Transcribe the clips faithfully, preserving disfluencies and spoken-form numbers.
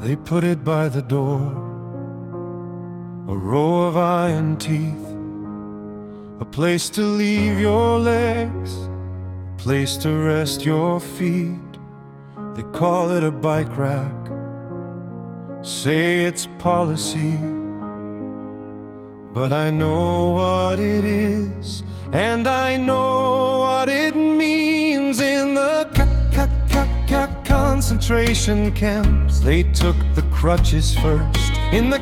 They put it by the door, a row of iron teeth, a place to leave your legs, a place to rest your feet. They call it a bike rack, say it's policy, but I know what it is, and I know what it means. In the concentration camps, they took the crutches first. In the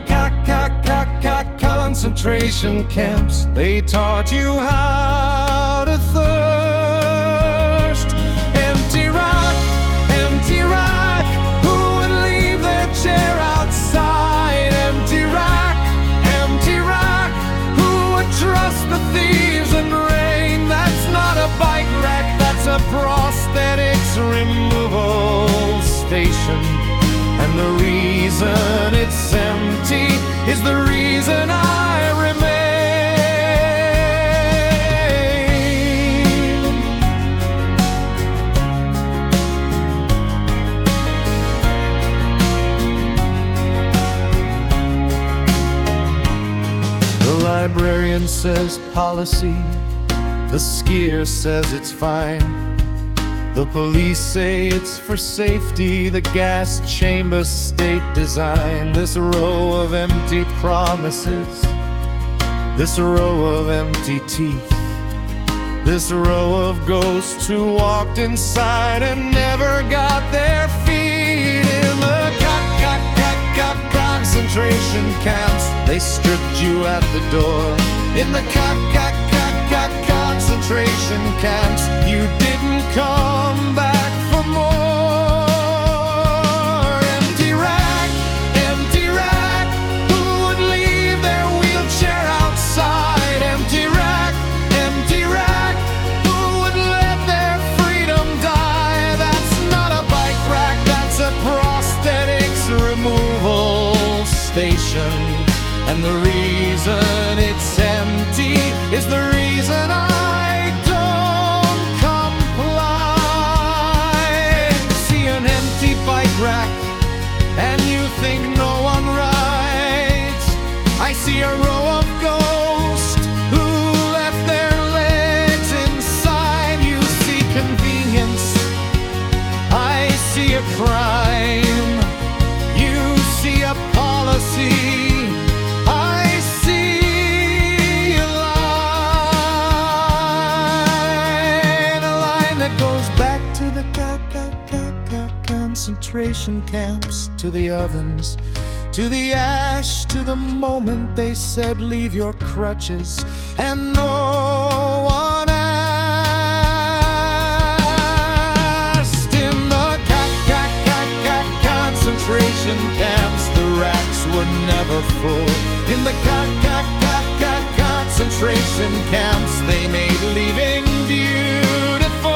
concentration camps, they taught you how to thirst. Empty rack, empty rack, who would leave their chair outside? Empty rack, empty rack, who would trust the thieves and rain? That's not a bike rack, that's a prosthetics removal station. And the reason it's empty is the reason I remain. The librarian says policy, the skier says it's fine, the police say it's for safety, the gas chamber state design. This row of empty promises, this row of empty teeth, this row of ghosts who walked inside and never got their feet. In the concentration camps, they stripped you at the door. In the concentration camps, you didn't come back for more. Empty rack, empty rack, who would leave their wheelchair outside? Empty rack, empty rack, who would let their freedom die? That's not a bike rack, that's a prosthetics removal station. And the reason it's empty is the reason I rack, and you think no one rides. I see a row of ghosts who left their legs inside. You see convenience, I see a crime. You see a policy, I see a line. A line that goes back to the concentration camps, to the ovens, to the ash, to the moment they said leave your crutches, and no one asked. In the concentration camps, the racks were never full. In the concentration camps, they made leaving beautiful.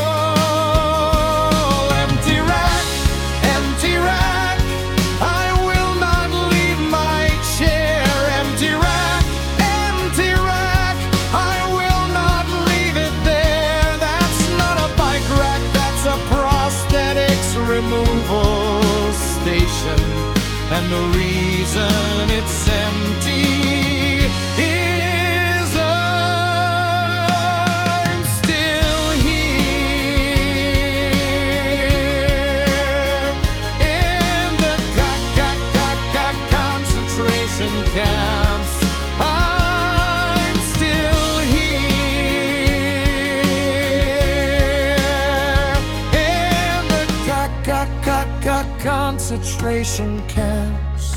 Removal station, and the reason it's empty is I'm still here in the concentration camps. I'm still here in the concentration camps.